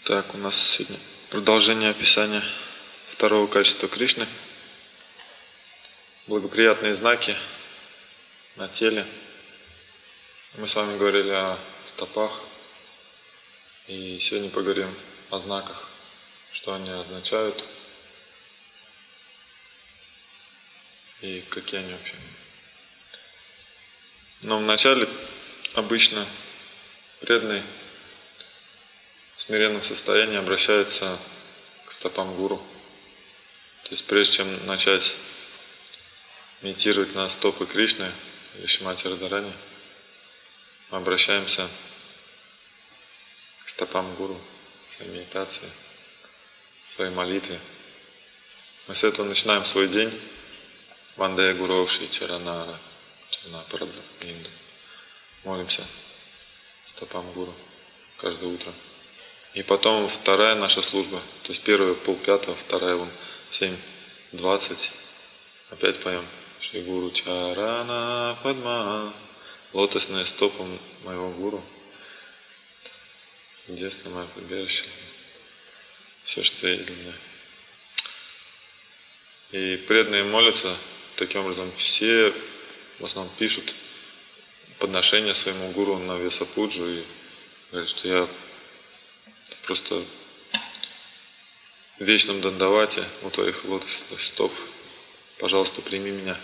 Так, у нас сегодня продолжение описания второго качества Кришны. Благоприятные знаки на теле. Мы с вами говорили о стопах. И сегодня поговорим о знаках, что они означают и какие они вообще. Но вначале обычно преданный в смиренном состоянии обращается к стопам гуру. То есть прежде чем начать медитировать на стопы Кришны или Шримати Радхарани, мы обращаемся к стопам гуру в своей медитации, в своей молитве. Мы с этого начинаем свой день. Вандая Гуроуши Чаранара Чарнапарадхинда. Молимся стопам гуру каждое утро. И потом вторая наша служба, то есть первая 4:30, вторая вон 7:20. Опять поем Шри Гуру Чарана Падма, лотосные стопы моего гуру, единственное мое прибежище, все, что есть для меня. И преданные молятся таким образом, все в основном пишут подношения своему гуру на Весапуджу и говорят, что я просто в вечном дандавате у твоих лотосных стоп. Пожалуйста, прими меня.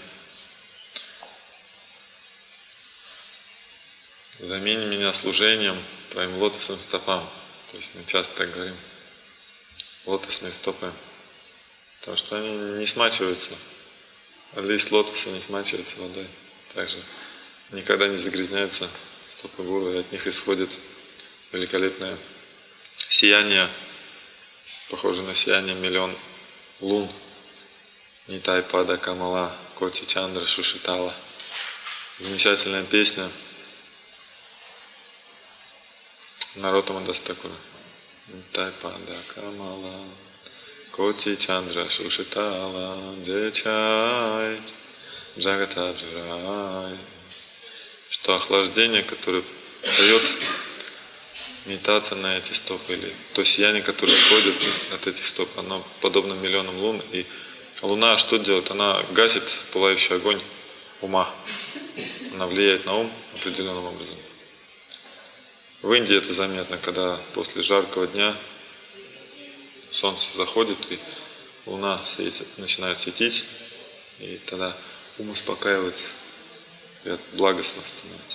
Замени меня служением твоим лотосным стопам. То есть мы часто так говорим. Лотосные стопы. Потому что они не смачиваются. Лист лотоса не смачивается водой. Также никогда не загрязняются стопы гуру, и от них исходит великолепное сияние, похоже на сияние миллион лун. Нитай Пада Камала Коти Чандра Шушитала. Замечательная песня Нароттама Даса Такура. Нитай Пада Камала Коти Чандра Шушитала Джечай Джагата Джурай. Что охлаждение, которое дает медитация на эти стопы, или то сияние, которое исходит от этих стоп, оно подобно миллионам лун. И луна что делает? Она гасит пылающий огонь ума. Она влияет на ум определенным образом. В Индии это заметно, когда после жаркого дня солнце заходит, и луна начинает светить, и тогда ум успокаивается, и благостно становится.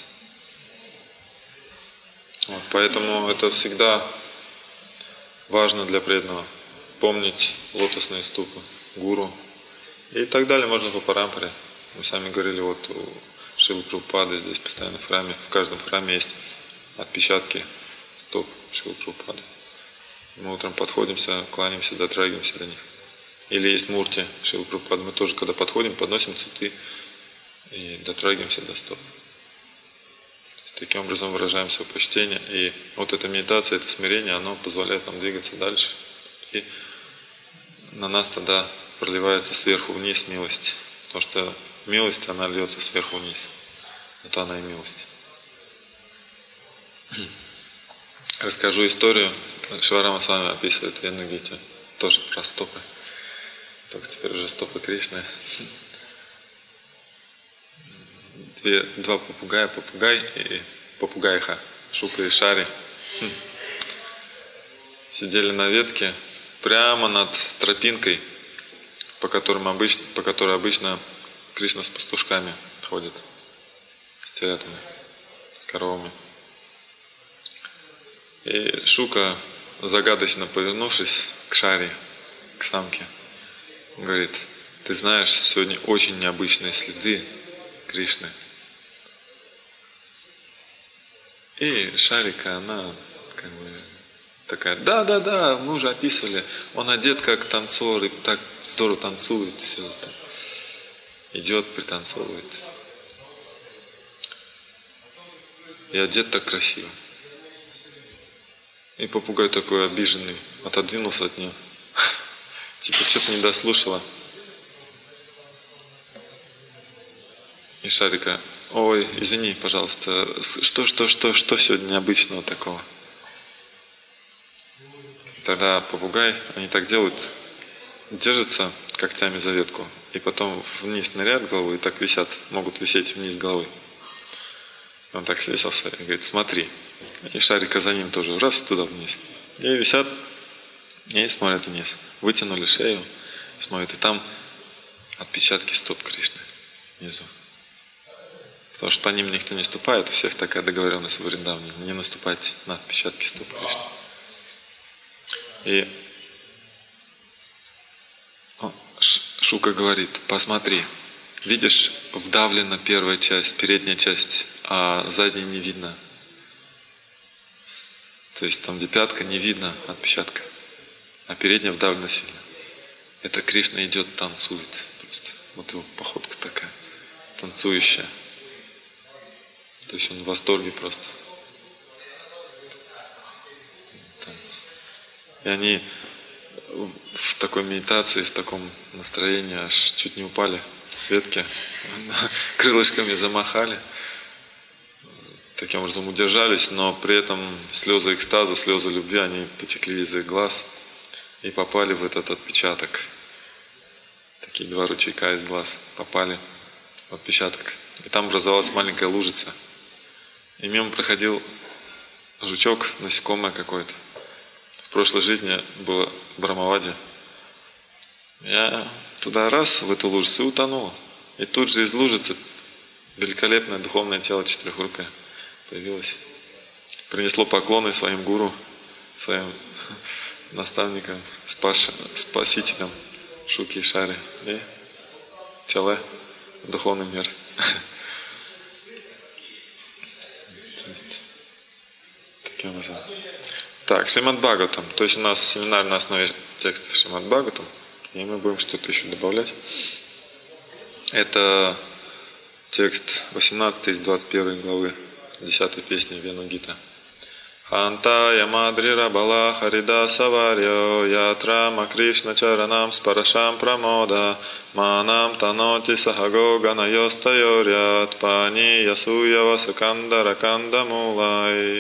Вот, поэтому это всегда важно для преданного. Помнить лотосные стопы гуру. И так далее можно по парампаре. Мы сами говорили, вот у Шрилы Прабхупады здесь постоянно в храме, в каждом храме есть отпечатки стоп Шрилы Прабхупады. Мы утром подходимся, кланяемся, дотрагиваемся до них. Или есть мурти Шрилы Прабхупады. Мы тоже, когда подходим, подносим цветы и дотрагиваемся до стоп. Таким образом выражаем свое почтение. И вот эта медитация, это смирение, оно позволяет нам двигаться дальше. И на нас тогда проливается сверху вниз милость. Потому что милость, она льется сверху вниз. Это она и милость. Расскажу историю. Шиварама с вами описывает в Йенна-гите. Тоже про стопы. Только теперь уже стопы Кришны. Два попугая, попугай и попугайха, Шука и Шари, сидели на ветке прямо над тропинкой, по которой обычно Кришна с пастушками ходит, с телятами, с коровами. И Шука, загадочно повернувшись к Шари, к самке, говорит: ты знаешь, сегодня очень необычные следы Кришны. И Шарика, она как бы такая: да, мы уже описывали, он одет как танцор и так здорово танцует, все это. Идет, пританцовывает. И одет так красиво. И попугай такой обиженный отодвинулся от нее. Типа что-то не дослушала. И Шарика: ой, извини, пожалуйста, что сегодня необычного такого? Тогда попугай, они так делают, держатся когтями за ветку, и потом вниз ныряют головой, и так висят, могут висеть вниз головой. Он так свесился и говорит: смотри. И шарика за ним тоже, раз, туда вниз. И висят, и смотрят вниз. Вытянули шею, смотрят, и там отпечатки стоп Кришны внизу. Потому что по ним никто не ступает, у всех такая договоренность в Вриндаване, не наступать на отпечатки стоп Кришны. И Шука говорит: посмотри, видишь, вдавлена первая часть, передняя часть, а задней не видно. То есть там, где пятка, не видно отпечатка, а передняя вдавлена сильно. Это Кришна идет, танцует просто. Вот его походка такая, танцующая. То есть он в восторге просто. И они в такой медитации, в таком настроении аж чуть не упали с ветки, крылышками замахали, таким образом удержались, но при этом слезы экстаза, слезы любви, они потекли из их глаз и попали в этот отпечаток. Такие два ручейка из глаз попали в отпечаток. И там образовалась маленькая лужица. И мимо проходил жучок, насекомое какое-то. В прошлой жизни было в Брамаваде. Я туда раз, в эту лужицу, и утонул. И тут же из лужицы великолепное духовное тело четырехрукое появилось. Принесло поклоны своим гуру, своим наставникам, спасителям Шуки и Шари. И тело в духовный мир. Таким образом. Так, Шримад Бхагаватам. То есть у нас семинар на основе текста Шримад Бхагаватам. И мы будем что-то еще добавлять. Это текст 18 из 21 главы 10 песни Вену Гита. Хантая Мадрира Бала Харида Саварьо Ятрама Кришна Чаранам Спарашам Прамода Манам Таноти Сахаго Ганайостайорят Пани Ясуя Васаканда Раканда Мулай.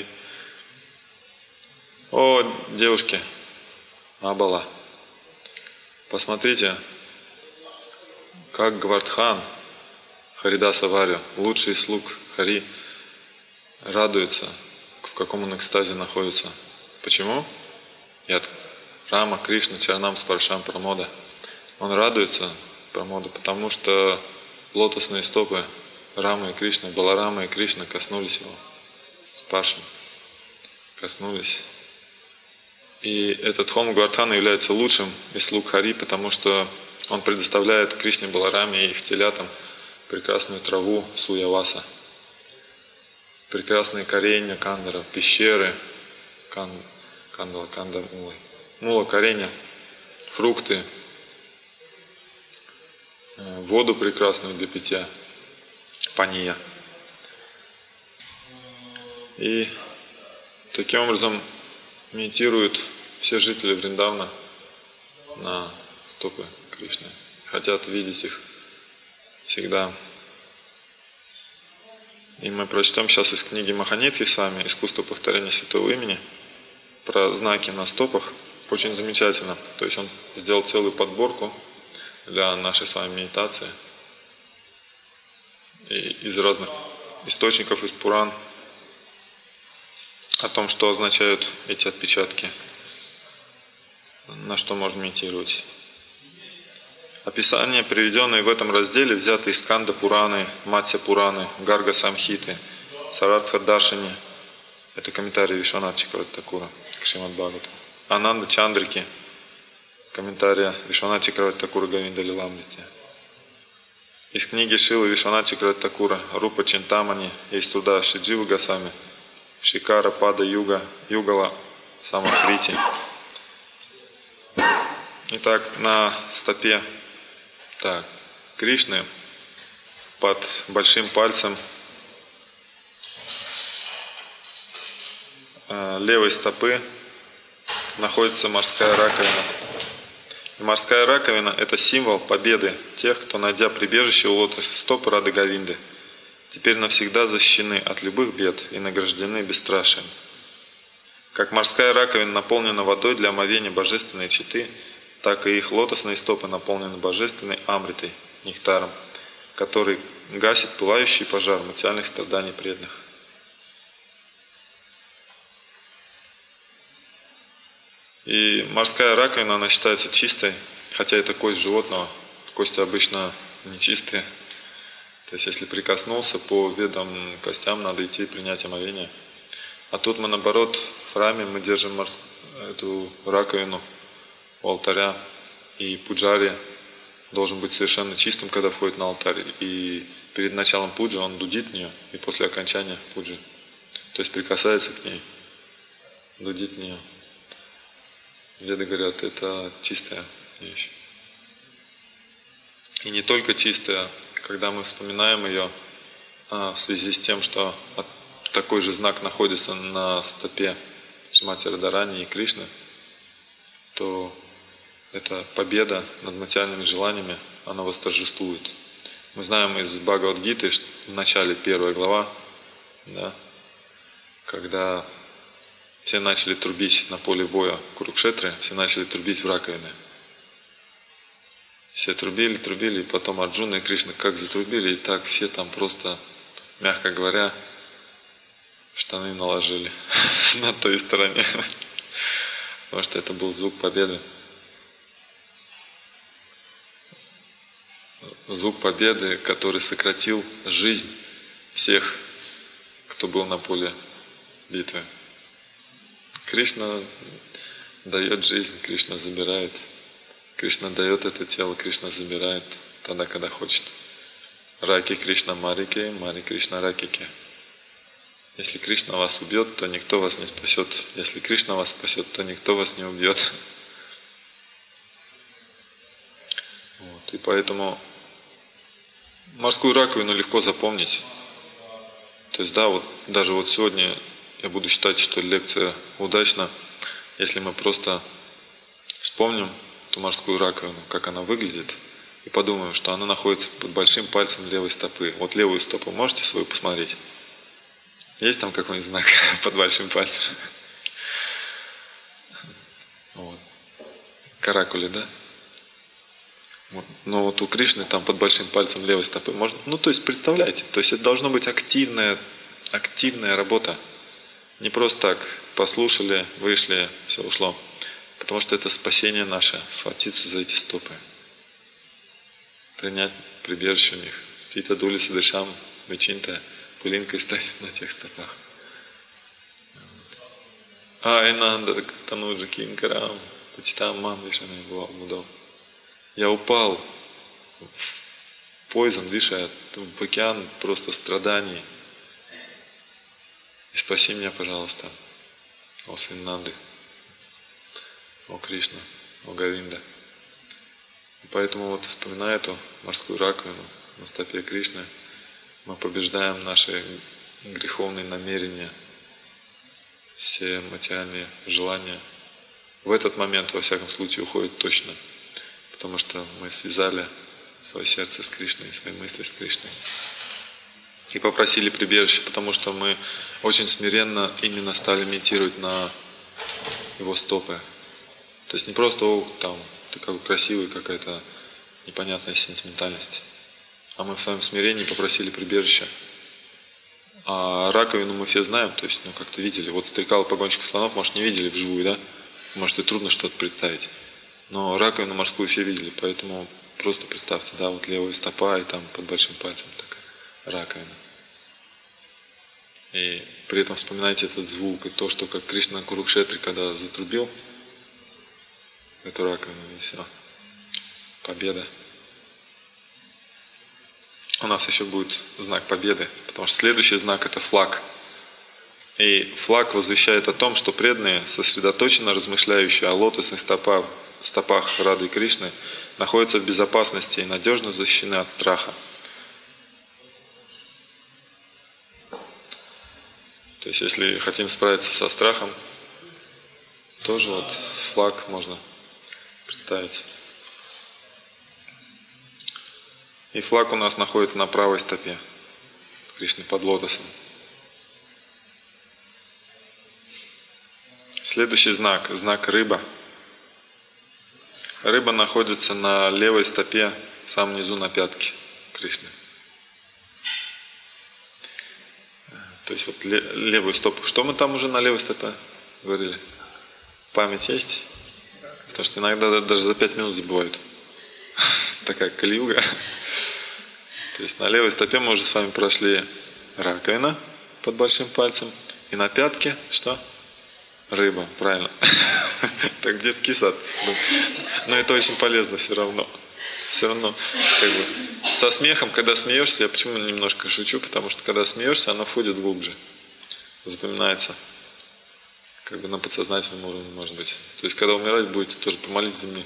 О, девушки, Абала, посмотрите, как Гвардхан, Харидаса Варю, лучший слуг Хари, радуется, в каком он экстазе находится. Почему? Нет. Рама, Кришна, Чаранам, Спаршам, Прамода. Он радуется, Прамода, потому что лотосные стопы Рамы и Кришны, Баларама и Кришна коснулись его. Спаршам. Коснулись. И этот Хом Гвардхана является лучшим из слуг Хари, потому что он предоставляет Кришне, Балараме и их телятам прекрасную траву Суяваса, прекрасные коренья кандара, пещеры мула коренья, фрукты, воду прекрасную для питья, пания. И таким образом медитируют все жители Вриндавана на стопы Кришны. Хотят видеть их всегда. И мы прочтем сейчас из книги Маханидхи с вами «Искусство повторения святого имени» про знаки на стопах. Очень замечательно. То есть он сделал целую подборку для нашей с вами медитации. И из разных источников, из Пуран, о том, что означают эти отпечатки, на что можно медитировать. Описания, приведенные в этом разделе, взяты из Сканда Пураны, Матсья Пураны, Гарга Самхиты, Саратха Даршини, это комментарий Вишванат Чакраварти Такура к Шримад Бхагаватам, Ананда Чандрики, комментария Вишванат Чакраварти Такура Говинда Лиламрити. Из книги Шилы Вишванат Чакраварти Такура Рупа Чинтамани, из труда Шидживы Госвами, Шикара Пада Югала Самахрити. Итак, на стопе Кришны под большим пальцем левой стопы находится морская раковина. И морская раковина – это символ победы тех, кто, найдя прибежище у лотоса стопы Рады Говинды, теперь навсегда защищены от любых бед и награждены бесстрашием. Как морская раковина наполнена водой для омовения божественной читы, так и их лотосные стопы наполнены божественной амритой, нектаром, который гасит пылающий пожар материальных страданий преданных. И морская раковина, она считается чистой, хотя это кость животного, кости обычно нечистые. То есть, если прикоснулся по ведам костям, надо идти и принять омовение. А тут мы, наоборот, в храме мы держим эту раковину у алтаря, и пуджари должен быть совершенно чистым, когда входит на алтарь. И перед началом пуджи он дудит в нее, и после окончания пуджи, то есть прикасается к ней, дудит в нее. Веды говорят, это чистая вещь. И не только чистая, когда мы вспоминаем ее в связи с тем, что такой же знак находится на стопе Шримати Радхарани и Кришны, то эта победа над материальными желаниями, она восторжествует. Мы знаем из Бхагавад-гиты, что в начале 1 глава, да, когда все начали трубить на поле боя Курукшетры, все начали трубить в раковины. Все трубили, и потом Арджуна и Кришна как затрубили, и так все там просто, мягко говоря, штаны наложили на той стороне. Потому что это был звук победы. Звук победы, который сократил жизнь всех, кто был на поле битвы. Кришна дает жизнь, Кришна забирает. Кришна дает это тело, Кришна забирает тогда, когда хочет. Раки Кришна Марики, Мари Кришна Ракики. Если Кришна вас убьет, то никто вас не спасет. Если Кришна вас спасет, то никто вас не убьет. Вот. И поэтому морскую раковину легко запомнить. То есть, да, вот даже вот сегодня я буду считать, что лекция удачна, если мы просто вспомним эту морскую раковину, как она выглядит, и подумаем, что она находится под большим пальцем левой стопы. Вот левую стопу можете свою посмотреть? Есть там какой-нибудь знак под большим пальцем? Вот. Каракули, да? Вот. Но вот у Кришны там под большим пальцем левой стопы можно. Ну, то есть, представляете, то есть это должно быть активная работа. Не просто так послушали, вышли, все ушло. Потому что это спасение наше, схватиться за эти стопы. Принять прибежище в них. Стита дули садышам, вычинта, пылинкой стать на тех стопах. Айнанда тануджа кинкарам, патитам мам вишанай мудал. Я упал в поезд, дыша, в океан просто страданий. И спаси меня, пожалуйста, о сын Нанды, о Кришна, о Говинда. И поэтому вот вспоминая эту морскую раковину на стопе Кришны, мы побеждаем наши греховные намерения, все материальные желания. В этот момент, во всяком случае, уходит точно, потому что мы связали свое сердце с Кришной, свои мысли с Кришной. И попросили прибежище, потому что мы очень смиренно именно стали медитировать на его стопы. То есть не просто, там, ты какой красивый, какая-то непонятная сентиментальность. А мы в своем смирении попросили прибежище. А раковину мы все знаем, то есть, как-то видели. Вот стрекал погонщик слонов, может, не видели вживую, да? Может, и трудно что-то представить. Но раковину морскую все видели, поэтому просто представьте, да, вот левая стопа и там под большим пальцем такая раковина. И при этом вспоминайте этот звук и то, что как Кришна на Курукшетре, когда затрубил эту раковину, и все. Победа. У нас еще будет знак победы, потому что следующий знак – это флаг. И флаг возвещает о том, что преданные, сосредоточенно размышляющие о лотосных стопах Рады Кришны, находятся в безопасности и надежно защищены от страха. То есть, если хотим справиться со страхом, тоже вот флаг можно представить. И флаг у нас находится на правой стопе Кришны под лотосом. Следующий знак, знак рыба. Рыба находится на левой стопе, в самом низу на пятке Кришны. То есть вот левую стопу. Что мы там уже на левой стопе говорили? Память есть? Потому что иногда даже за 5 минут забывают. Такая кали-юга. То есть на левой стопе мы уже с вами прошли раковина под большим пальцем. И на пятке что? Рыба, правильно. Так, детский сад. Но это очень полезно все равно. Все равно, как бы, со смехом, когда смеешься, я почему немножко шучу, потому что когда смеешься, оно входит глубже. Запоминается. Как бы на подсознательном уровне, может быть. То есть, когда умирать будете, тоже помолитесь за меня.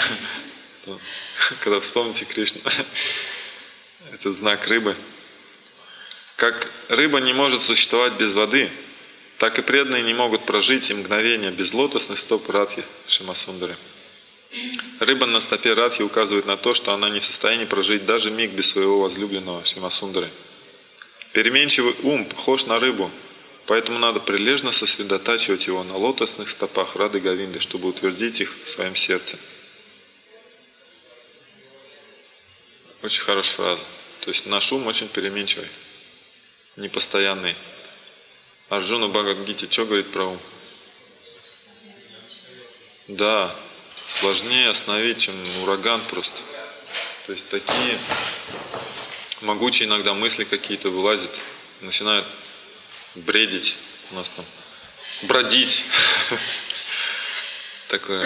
Когда вспомните Кришну. Это знак рыбы. Как рыба не может существовать без воды, так и преданные не могут прожить и мгновение без лотосных стоп Радхи Шьямасундары. Рыба на стопе Радхи указывает на то, что она не в состоянии прожить даже миг без своего возлюбленного Шьямасундары. Переменчивый ум похож на рыбу, поэтому надо прилежно сосредотачивать его на лотосных стопах Рады Говинды, чтобы утвердить их в своем сердце. Очень хорошая фраза. То есть наш ум очень переменчивый, непостоянный. Арджуна Бхагавад-гите что говорит про ум? Да, сложнее остановить, чем ураган просто. То есть такие могучие иногда мысли какие-то вылазят, начинают бредить у нас там, бродить. Такое.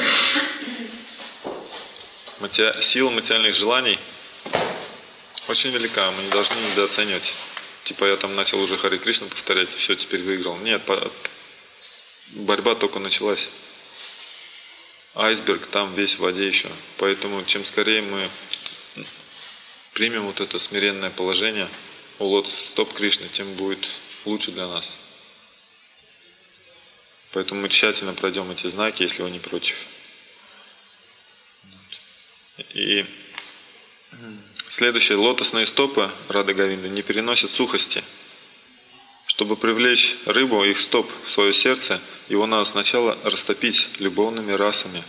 Сила материальных желаний очень велика, мы не должны недооценивать. Типа я там начал уже Харе Кришна повторять, и все, теперь выиграл. Нет, борьба только началась. Айсберг там весь в воде еще. Поэтому чем скорее мы примем вот это смиренное положение у лотоса стоп Кришны, тем будет лучше для нас. Поэтому мы тщательно пройдем эти знаки, если вы не против. И следующее. Лотосные стопы Рады Говинды не переносят сухости. Чтобы привлечь рыбу, их стоп в свое сердце, его надо сначала растопить любовными расами.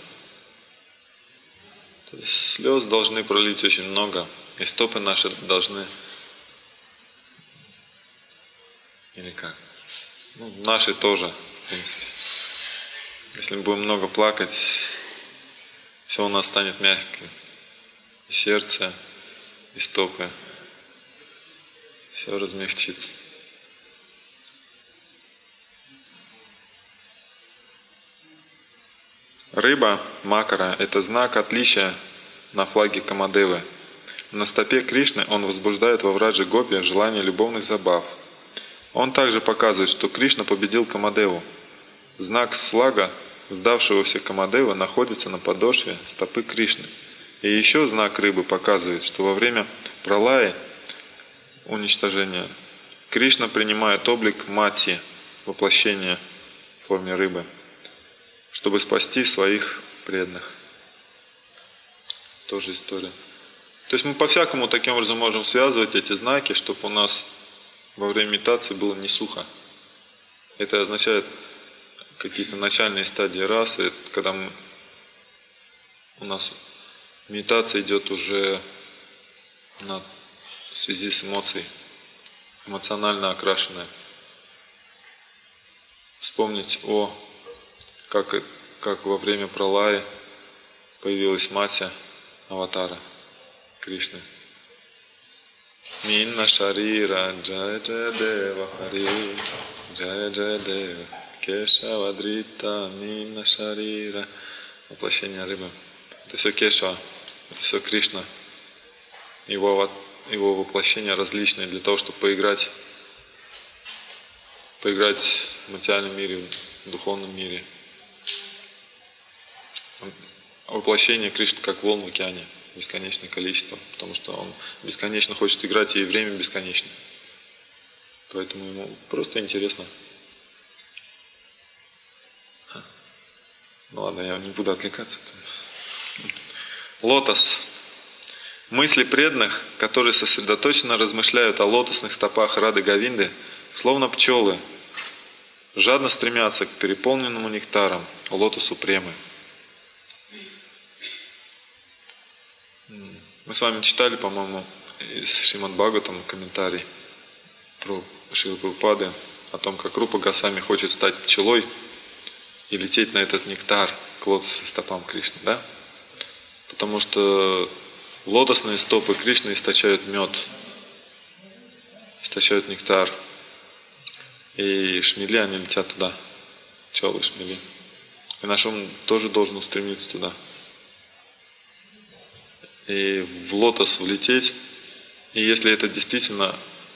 То есть слез должны пролить очень много, и стопы наши должны, или как, наши тоже, в принципе. Если мы будем много плакать, все у нас станет мягким. И сердце, и стопы. Все размягчится. Рыба, макара, это знак отличия на флаге Камадевы. На стопе Кришны он возбуждает во Враджи Гопи желание любовных забав. Он также показывает, что Кришна победил Камадеву. Знак с флага, сдавшегося Камадевы, находится на подошве стопы Кришны. И еще знак рыбы показывает, что во время пралаи, уничтожения, Кришна принимает облик Матхи, воплощения в форме рыбы, чтобы спасти своих преданных. Тоже история. То есть мы по-всякому таким образом можем связывать эти знаки, чтобы у нас во время медитации было не сухо. Это означает какие-то начальные стадии расы, когда у нас медитация идет уже в связи с эмоцией, эмоционально окрашенная. Вспомнить как во время пралаи появилась Матхя аватара Кришны. Минна Шарира Джая Джая Дева Хари Джая Джая Дева Кешава Дрита Минна Шарира. Воплощение рыбы. Это все Кешава, это все Кришна. Его воплощения различные для того, чтобы поиграть в материальном мире, в духовном мире. Воплощение Кришны как волн в океане, бесконечное количество, потому что он бесконечно хочет играть, и время бесконечно. Поэтому ему просто интересно. Ну ладно, я не буду отвлекаться. Лотос. Мысли преданных, которые сосредоточенно размышляют о лотосных стопах Рады Говинды, словно пчелы, жадно стремятся к переполненному нектаром, лотосу премы. Мы с вами читали, по-моему, из Шримад Бхагаватам комментарий про Шрилы Прабхупады о том, как Рупа Госвами хочет стать пчелой и лететь на этот нектар к лотосным стопам Кришны, да? Потому что лотосные стопы Кришны источают мед, источают нектар. И шмели, они летят туда. Пчелы, шмели. И наш ум тоже должен устремиться туда. И в лотос влететь. И если это действительно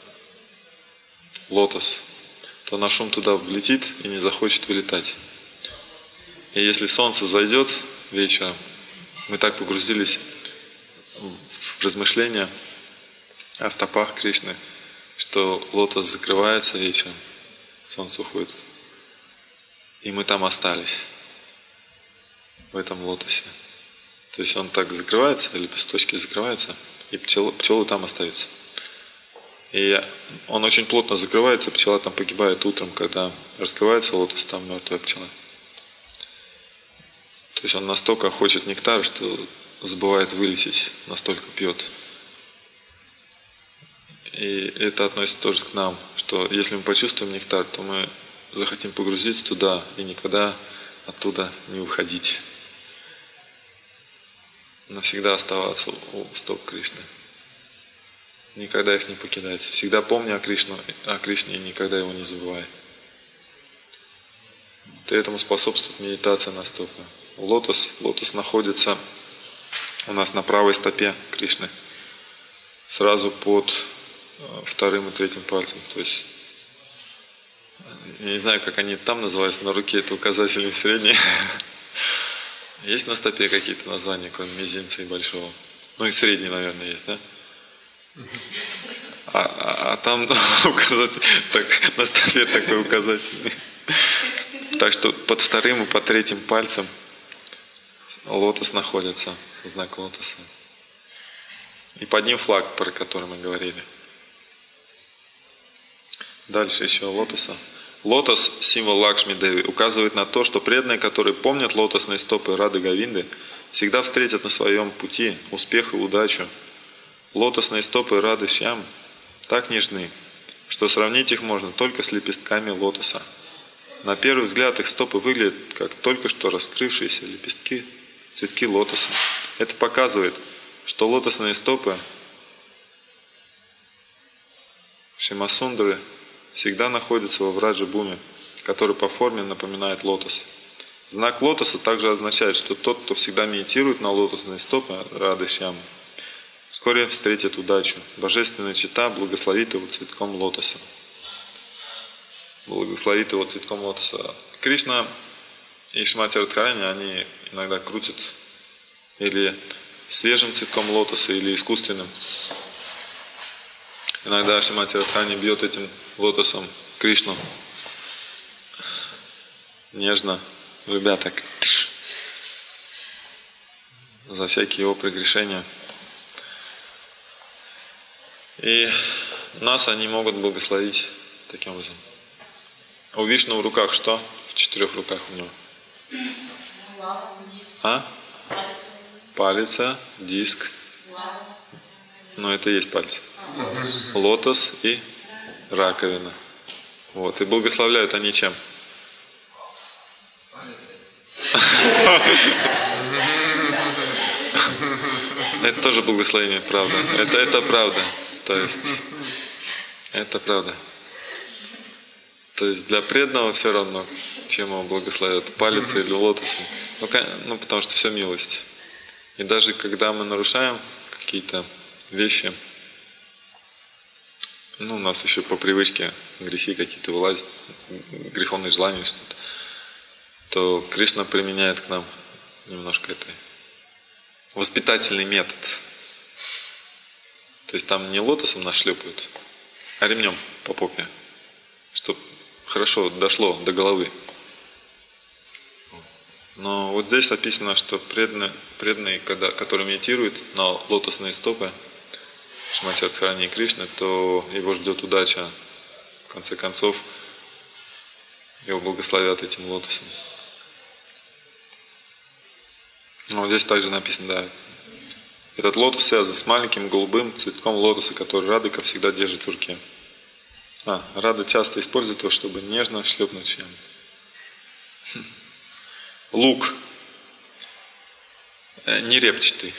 лотос, то наш ум туда влетит и не захочет вылетать. И если солнце зайдет вечером, мы так погрузились в размышления о стопах Кришны, что лотос закрывается вечером, солнце уходит, и мы там остались, в этом лотосе. То есть он так закрывается, лепесточки закрываются, и пчелы там остаются. И он очень плотно закрывается, пчела там погибает утром, когда раскрывается лотос, там мертвая пчела. То есть он настолько хочет нектара, что забывает вылететь, настолько пьет. И это относится тоже к нам, что если мы почувствуем нектар, то мы захотим погрузиться туда и никогда оттуда не уходить. Навсегда оставаться у стоп Кришны. Никогда их не покидать. Всегда помни о Кришне и никогда его не забывай. И этому способствует медитация на стопы. Лотос находится у нас на правой стопе Кришны, сразу под вторым и третьим пальцем. То есть, я не знаю, как они там называются, на руке это указательный и средний. Есть на стопе какие-то названия, кроме мизинца и большого? Ну и средний, наверное, есть, да? А там указатель, так, на стопе такой указательный. Так что под вторым и под третьим пальцем лотос находится, знак лотоса. И под ним флаг, про который мы говорили. Дальше еще лотоса. Лотос, символ Лакшми Деви, указывает на то, что преданные, которые помнят лотосные стопы Рады Говинды, всегда встретят на своем пути успех и удачу. Лотосные стопы Рады Шьям так нежны, что сравнить их можно только с лепестками лотоса. На первый взгляд их стопы выглядят как только что раскрывшиеся лепестки, цветки лотоса. Это показывает, что лотосные стопы Шимасундры всегда находятся во Враджа-Бхуми, который по форме напоминает лотос. Знак лотоса также означает, что тот, кто всегда медитирует на лотосные стопы Рады Шьямы, вскоре встретит удачу. Божественная чита благословит его цветком лотоса. Благословит его цветком лотоса. Кришна и Шримати Радхарани, они иногда крутят или свежим цветком лотоса, или искусственным. Иногда Шримати Радхарани бьет этим лотосом Кришну. Нежно, любя так. За всякие его прегрешения. И нас они могут благословить таким образом. У Вишну в руках что? В 4 руках у него. Палица, диск. Но это и есть пальцы. Лотос и раковина. Вот. И благословляют они чем? Это тоже благословение, правда. Это правда. То есть, это правда. То есть для преданного все равно, чем его благословят, палец или лотосом. Ну, потому что все милость. И даже когда мы нарушаем какие-то вещи, у нас еще по привычке грехи какие-то вылазят, греховные желания, что-то, то Кришна применяет к нам немножко это воспитательный метод. То есть там не лотосом нас шлепают, а ремнем по попе, чтобы хорошо дошло до головы. Но вот здесь описано, что преданные, которые медитируют на лотосные стопы Шримати Радхарани и Кришны, то его ждет удача. В конце концов, его благословят этим лотосом. Вот здесь также написано, да. Этот лотос связан с маленьким голубым цветком лотоса, который Радхика всегда держит в руке. Рада часто использует его, чтобы нежно шлепнуть Шьяму. Лук. Не репчатый.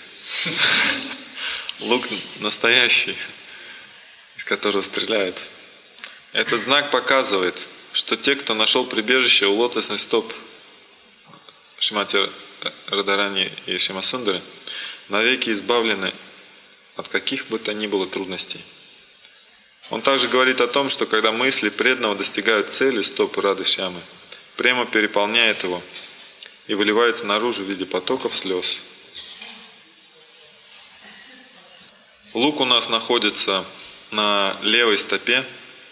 Лук настоящий, из которого стреляют. Этот знак показывает, что те, кто нашел прибежище у лотосных стоп Шримати Радхарани и Шьямасундари, навеки избавлены от каких бы то ни было трудностей. Он также говорит о том, что когда мысли преданного достигают цели стопы Рады Шьямы, према переполняет его и выливается наружу в виде потоков слез. Лук у нас находится на левой стопе.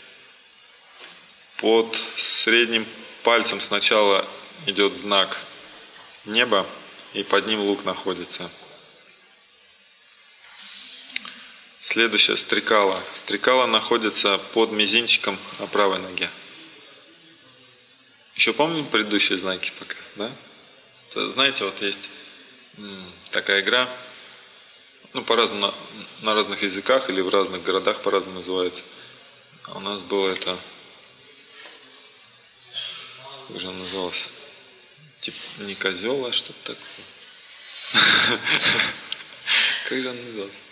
Под средним пальцем сначала идет знак неба, и под ним лук находится. Следующее, стрекала. Стрекала находится под мизинчиком на правой ноге. Еще помним предыдущие знаки пока, да? Знаете, вот есть такая игра, по-разному, на разных языках или в разных городах по-разному называется. А у нас было это, как же она называлась? Типа не козел, а что-то такое. Как же она называлась?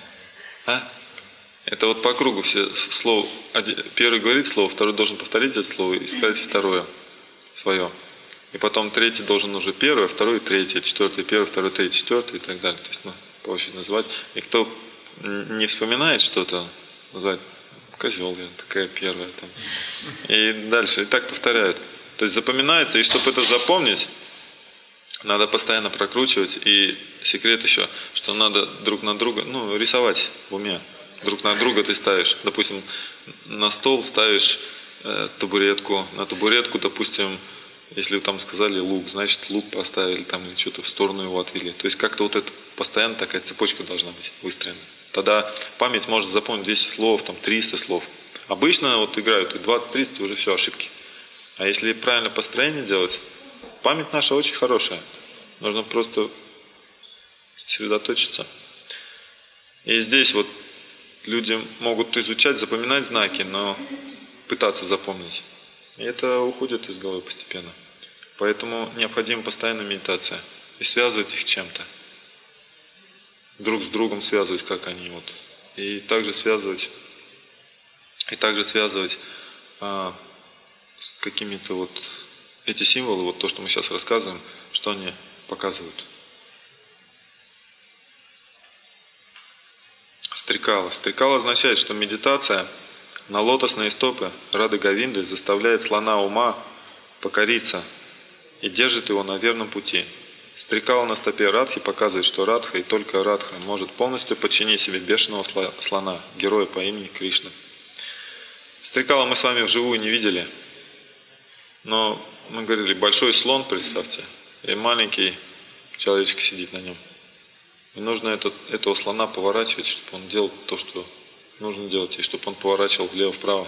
Это вот по кругу все слова. Первый говорит слово, второй должен повторить это слово и сказать второе свое. И потом третий должен уже первое, второе, третье, четвертое, первое, второе, третье, четвертое и так далее. То есть, по очереди называть. И кто не вспоминает что-то, называть козел, я такая первая там. И дальше, и так повторяют. То есть запоминается, и чтобы это запомнить, надо постоянно прокручивать. И секрет еще, что надо друг на друга, рисовать в уме. Друг на друга ты ставишь, допустим, на стол ставишь табуретку, на табуретку, допустим, если вы там сказали лук, значит лук поставили там или что-то в сторону его отвели. То есть как-то вот это постоянно такая цепочка должна быть выстроена. Тогда память может запомнить 200 слов, там 300 слов. Обычно вот играют и 20-30, уже все ошибки. А если правильно построение делать, память наша очень хорошая. Нужно просто сосредоточиться. И здесь вот люди могут изучать, запоминать знаки, но пытаться запомнить. И это уходит из головы постепенно. Поэтому необходима постоянная медитация. И связывать их чем-то. Друг с другом связывать, как они вот. И также связывать с какими-то вот эти символы, вот то, что мы сейчас рассказываем, что они показывают. Стрекала. Стрекала означает, что медитация на лотосные стопы Рады Говинды заставляет слона ума покориться и держит его на верном пути. Стрекала на стопе Радхи показывает, что Радха и только Радха может полностью подчинить себе бешеного слона, героя по имени Кришна. Стрекала мы с вами вживую не видели, но мы говорили, большой слон, представьте, и маленький человечек сидит на нем. И нужно этого слона поворачивать, чтобы он делал то, что нужно делать, и чтобы он поворачивал влево-вправо.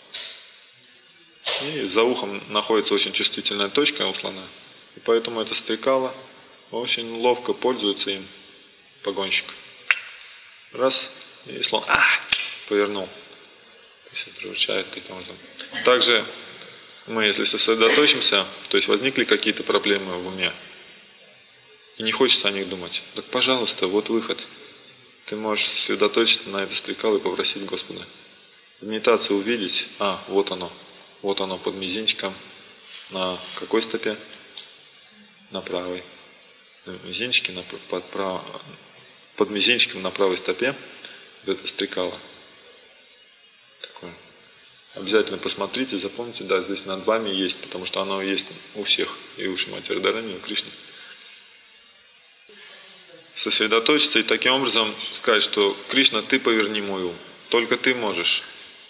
И за ухом находится очень чувствительная точка у слона. И поэтому это стрекало очень ловко пользуется им погонщик. Раз, и слон повернул. То есть приручает таким образом. Также мы, если сосредоточимся, то есть возникли какие-то проблемы в уме, и не хочется о них думать, так пожалуйста, вот выход. Ты можешь сосредоточиться на это стрекало и попросить Господа. В медитации увидеть, вот оно под мизинчиком. На какой стопе? На правой. Под мизинчиком на правой стопе это стрекало. Такое. Обязательно посмотрите, запомните, да, здесь над вами есть, потому что оно есть у всех, и у Шримати Радхарани, и у Кришны. Сосредоточиться и таким образом сказать, что Кришна, ты поверни мой ум, только ты можешь.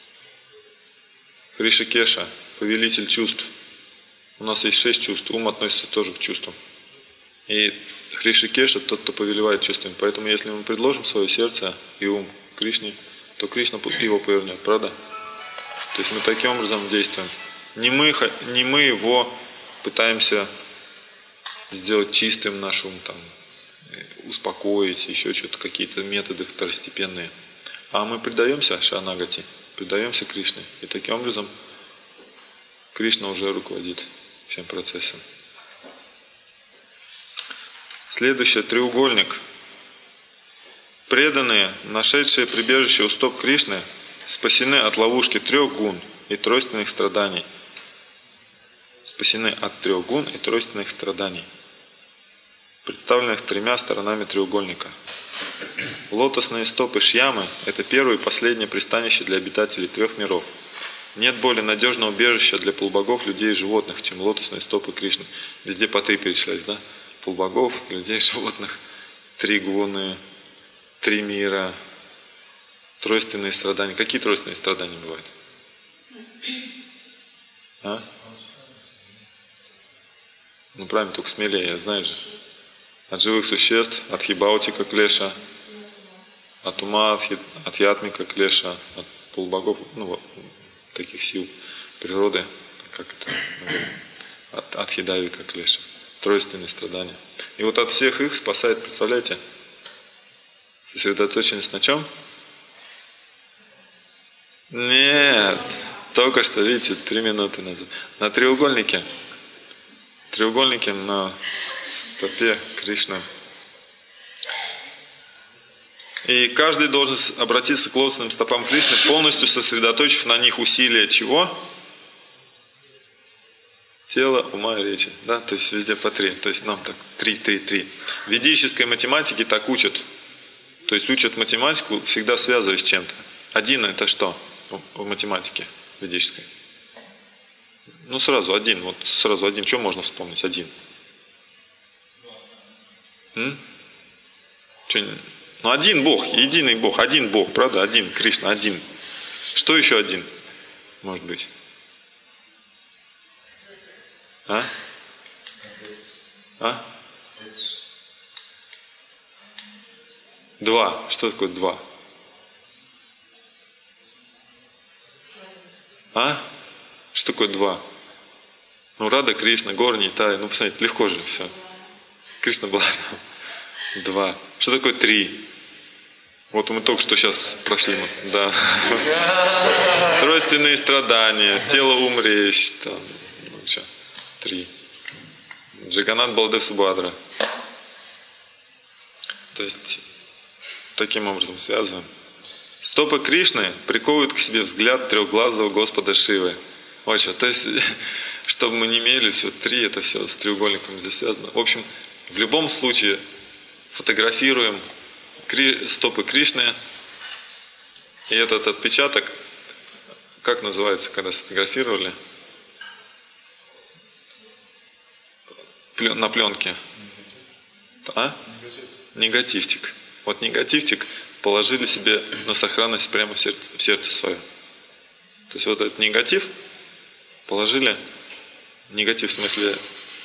Ришикеша, повелитель чувств. У нас есть 6 чувств, ум относится тоже к чувствам. И Ришикеша тот, кто повелевает чувствами. Поэтому если мы предложим свое сердце и ум Кришне, то Кришна его повернет, правда? То есть мы таким образом действуем. Не мы его пытаемся сделать чистым наш ум, там, успокоить, еще что-то, какие-то методы второстепенные. А мы предаемся Шаранагати, предаемся Кришне. И таким образом Кришна уже руководит всем процессом. Следующий треугольник. Преданные, нашедшие прибежище у стоп Кришны, спасены от ловушки 3 гун и тройственных страданий. Спасены от 3 гун и тройственных страданий, представленных 3 сторонами треугольника. Лотосные стопы Шьямы – это первое и последнее пристанище для обитателей 3 миров. Нет более надежного убежища для полубогов, людей и животных, чем лотосные стопы Кришны. Везде по 3 перечислять, да? Полубогов, людей, животных, 3 гуны, 3 мира, тройственные страдания. Какие тройственные страдания бывают? А? Ну правильно, только смелее, знаешь же. От живых существ, от хибаутика клеша, от ума, от ятмика клеша, от полубогов, ну вот, таких сил природы, как это, от хидавика клеша. Тройственные страдания. И вот от всех их спасает, представляете, сосредоточенность на чем? Нет, только что, видите, 3 минуты назад. На треугольнике. Треугольнике на стопе Кришны. И каждый должен обратиться к лотосным стопам Кришны, полностью сосредоточив на них усилия чего? Тела, ума и речи. Да? То есть везде по 3. То есть нам так 3. В ведической математике так учат. То есть учат математику, всегда связывая с чем-то. 1 это что в математике ведической? Ну сразу 1. Вот сразу 1. Что можно вспомнить? 1. Что? Ну 1 Бог, единый Бог, 1 Бог, правда? 1, Кришна, 1. Что еще 1 может быть? А? А? 2. Что такое 2? А? Что такое 2? Ну, Рада, Кришна, Гор, Нитай. Ну, посмотрите, легко же все. Кришна была 2. Что такое 3? Вот мы только что сейчас прошли. Да. Тройственные страдания, тело, ум, речь. Там, ну, что? 3. Джаганат, Балдев, Субхадра. То есть, таким образом связываем. Стопы Кришны приковывают к себе взгляд трехглазого Господа Шивы. Вот что. То есть, чтобы мы не имели все 3, это все с треугольником здесь связано. В общем, в любом случае фотографируем стопы Кришны. И этот отпечаток, как называется, когда сфотографировали? На пленке. А? Негативчик. Вот негативчик положили себе на сохранность прямо в сердце свое. То есть вот этот негатив положили, негатив в смысле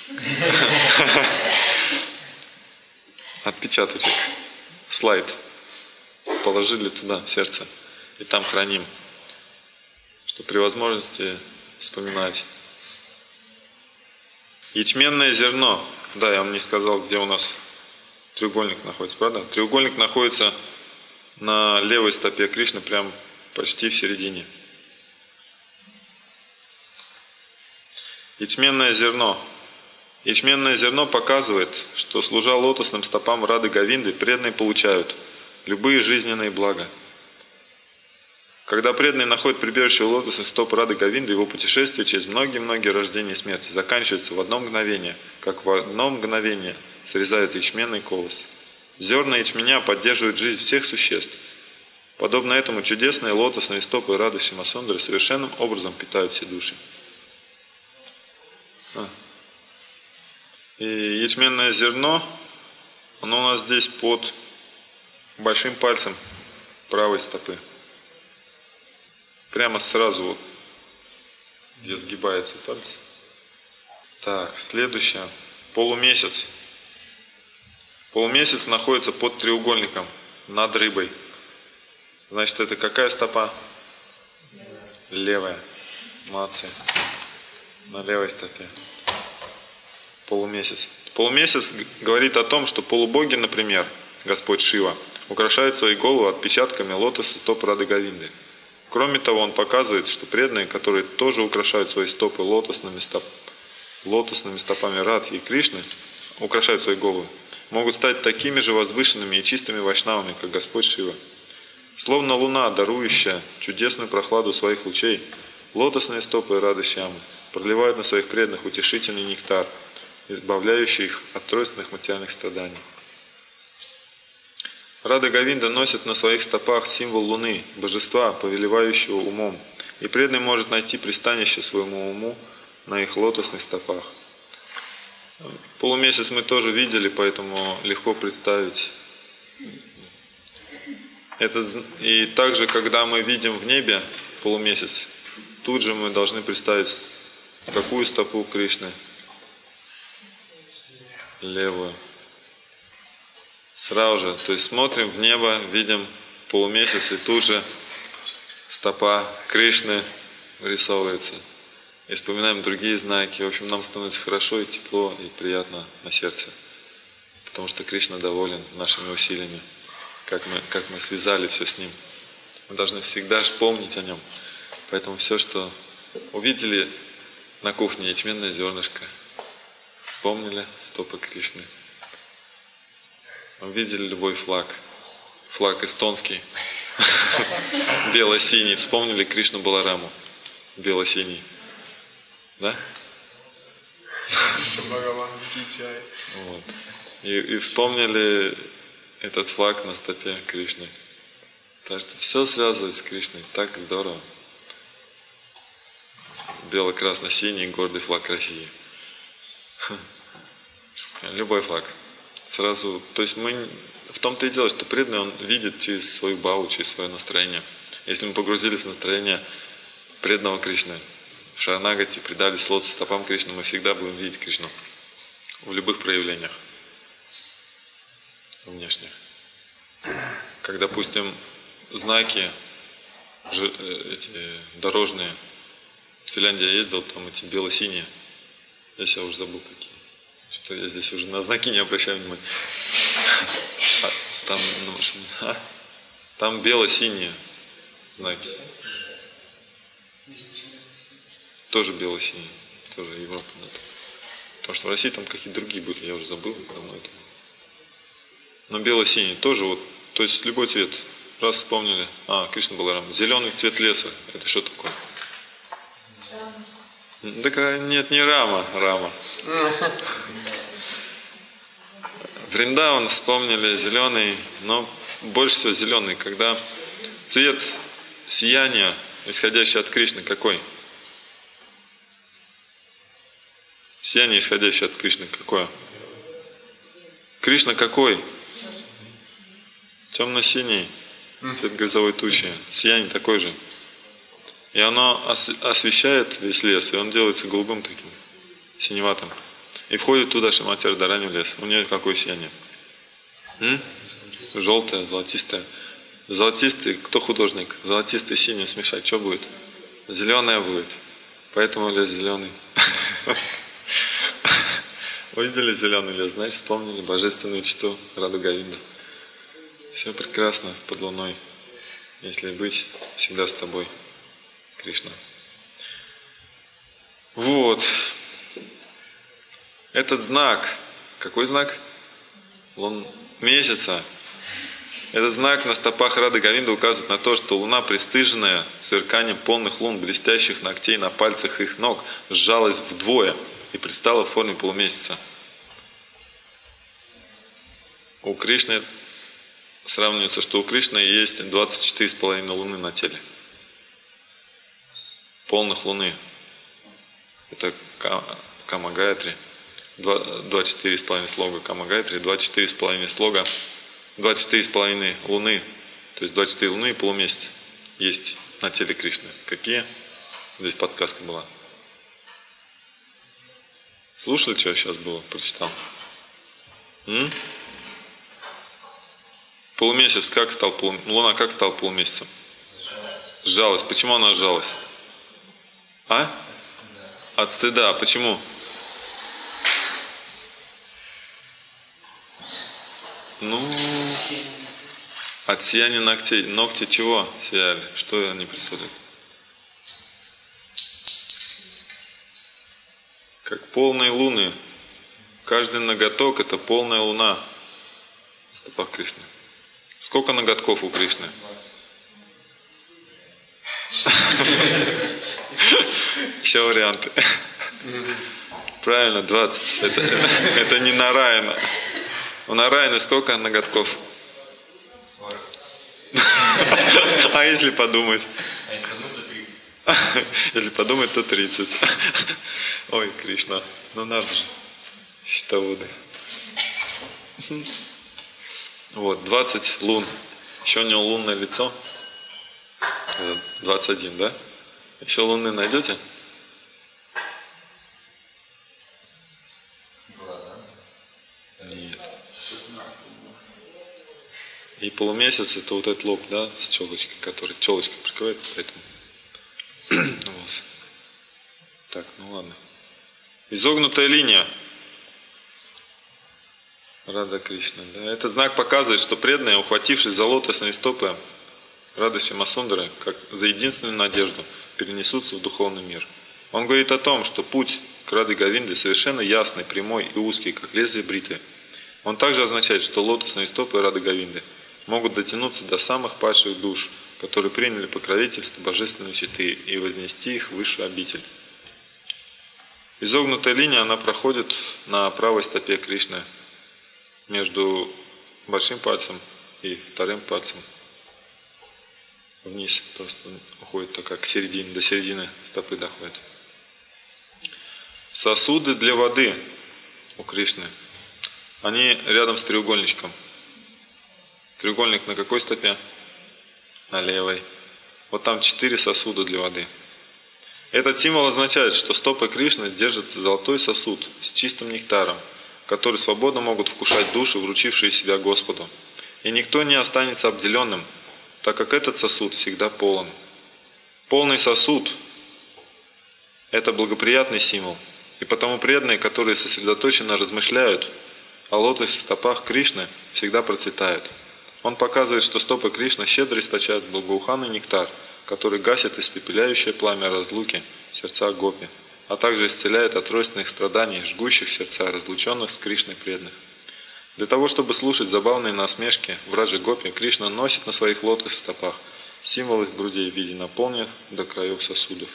отпечаточек, слайд, положили туда, в сердце, и там храним, что при возможности вспоминать. Ячменное зерно. Да, я вам не сказал, где у нас треугольник находится, правда? Треугольник находится на левой стопе Кришны, прям почти в середине. Ячменное зерно. Ячменное зерно показывает, что, служа лотосным стопам Рады Говинды, преданные получают любые жизненные блага. Когда преданный находит прибежище у лотосных стоп Рады Говинды, его путешествие через многие-многие рождения и смерти заканчивается в одно мгновение, как в одно мгновение срезают ячменный колос. Зерна ячменя поддерживают жизнь всех существ. Подобно этому чудесные лотосные стопы Рады Шьямасундры совершенным образом питают все души. И ячменное зерно, оно у нас здесь под большим пальцем правой стопы. Прямо сразу, вот, где сгибается палец. Так, следующее. Полумесяц. Полумесяц находится под треугольником, над рыбой. Значит, это какая стопа? Левая. Молодцы. на левой стопе. Полумесяц. Полумесяц говорит о том, что полубоги, например, Господь Шива, украшают свои головы отпечатками лотоса стоп Рады Говинды. Кроме того, он показывает, что преданные, которые тоже украшают свои стопы лотосными стопами Радхи и Кришны, украшают свои головы, могут стать такими же возвышенными и чистыми вайшнавами, как Господь Шива. Словно луна, дарующая чудесную прохладу своих лучей, лотосные стопы Рады Шьямы проливают на своих преданных утешительный нектар, избавляющий их от тройственных материальных страданий. Рада Говинда носит на своих стопах символ Луны, божества, повелевающего умом, и преданный может найти пристанище своему уму на их лотосных стопах. Полумесяц мы тоже видели, поэтому легко представить. И также, когда мы видим в небе полумесяц, тут же мы должны представить, какую стопу Кришны? Левую. Сразу же, то есть смотрим в небо, видим полумесяц, и тут же стопа Кришны вырисовывается. И вспоминаем другие знаки. В общем, нам становится хорошо и тепло, и приятно на сердце. Потому что Кришна доволен нашими усилиями, как мы связали все с Ним. Мы должны всегда помнить о Нем. Поэтому все, что увидели на кухне, ячменное зернышко, вспомнили стопы Кришны. Увидели любой флаг эстонский, бело-синий, вспомнили Кришну Балараму, бело-синий. Да? Вот. И вспомнили этот флаг на стопе Кришны. Так что все связывается с Кришной, так здорово. Бело-красно-синий гордый флаг России. Любой флаг. Сразу, то есть в том-то и дело, что преданный, он видит через свою бхаву, через свое настроение. Если мы погрузились в настроение преданного Кришны, в шаранагати, предались лотосу стопам Кришны, мы всегда будем видеть Кришну в любых проявлениях внешних. Как, допустим, знаки эти дорожные, в Финляндии я ездил, там эти бело-синие, я сейчас уже забыл какие. Что я здесь уже на знаки не обращаю внимания. Там бело-синие знаки. Тоже бело-синие. Тоже Европа. Потому что в России там какие-то другие были, я уже забыл давно это. Но бело-синий тоже вот, то есть любой цвет. Раз вспомнили. Кришна Баларам. Зеленый цвет леса. Это что такое? Так нет, не Рама. Вриндаван вспомнили зеленый, но больше всего зеленый, когда цвет сияния, исходящий от Кришны, какой? Сияние, исходящее от Кришны, какое? Кришна какой? Темно-синий, цвет грозовой тучи. Сияние такое же. И оно освещает весь лес, и он делается голубым таким, синеватым. И входит туда Шримати Радхарани в лес. У нее какое сияние? Желтое, золотистое. Золотистый, кто художник? Золотистый и синий смешать, что будет? Зеленое будет. Поэтому лес зеленый. Увидели зеленый лес, значит, вспомнили божественную читу Раду Говинду. Все прекрасно под луной. Если быть, всегда с тобой, Кришна. Вот. Этот знак, какой знак? Месяца. Этот знак на стопах Рады Говинды указывает на то, что луна, пристыженная сверканием полных лун, блестящих ногтей на пальцах их ног, сжалась вдвое и предстала в форме полумесяца. У Кришны сравнивается, что у Кришны есть 24,5 луны на теле. Полных луны. Это Кама Гаятри. 24,5 слога Кама Гаятри, 24,5 слога, 24,5 луны, то есть 24 луны и полумесяц есть на теле Кришны. Какие? Здесь подсказка была. Слушали, что я сейчас было, прочитал? Полумесяц как стал луна как стала полумесяцем? Сжалась. Почему она сжалась? От стыда. Почему? Ну, от сияния ногтей. Ногти чего сияли? Что они представляют? Как полные луны. Каждый ноготок – это полная луна в стопах Кришны. Сколько ноготков у Кришны? Еще варианты. Правильно, 20. Это не Нараяна. У Нараяны сколько ноготков? 40. А если подумать? А если подумать, то 30. Если подумать, то 30. Ой, Кришна, ну надо же. Счетоводы. Вот, 20 лун. Еще у него лунное лицо. 21, да? Еще луны найдете? Нет. И полумесяц это вот этот лоб, да, с челочкой, который челочкой прикрывает, поэтому. Вот. Так, ну ладно. Изогнутая линия. Рада Кришна. Да? Этот знак показывает, что преданные, ухватившись за лотосные стопы Рады Шьямасундары, как за единственную надежду, перенесутся в духовный мир. Он говорит о том, что путь к Раде Говинде совершенно ясный, прямой и узкий, как лезвие бритвы. Он также означает, что лотосные стопы Рады Говинды могут дотянуться до самых падших душ, которые приняли покровительство Божественной Читы, и вознести их в высшую обитель. Изогнутая линия, она проходит на правой стопе Кришны, между большим пальцем и вторым пальцем. Вниз просто уходит так, как к середине, до середины стопы доходит. Сосуды для воды у Кришны, они рядом с треугольничком. Треугольник на какой стопе? На левой. Вот там 4 сосуда для воды. Этот символ означает, что стопы Кришны держат золотой сосуд с чистым нектаром, который свободно могут вкушать души, вручившие себя Господу. И никто не останется обделенным, так как этот сосуд всегда полон. Полный сосуд – это благоприятный символ. И потому преданные, которые сосредоточенно размышляют о лотосных стопах Кришны, всегда процветают. Он показывает, что стопы Кришны щедро источают благоуханный нектар, который гасит испепеляющее пламя разлуки в сердцах гопи, а также исцеляет от родственных страданий, жгущих сердца разлученных с Кришной преданных. Для того, чтобы слушать забавные насмешки вражи гопи, Кришна носит на своих лотосных стопах символ их грудей в виде наполненных до краев сосудов.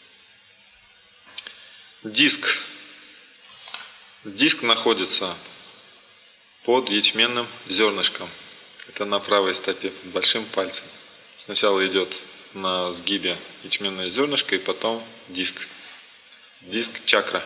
Диск. Диск находится под ячменным зернышком. Это на правой стопе, под большим пальцем. Сначала идет на сгибе ячменное зернышко, и потом диск. Диск чакра.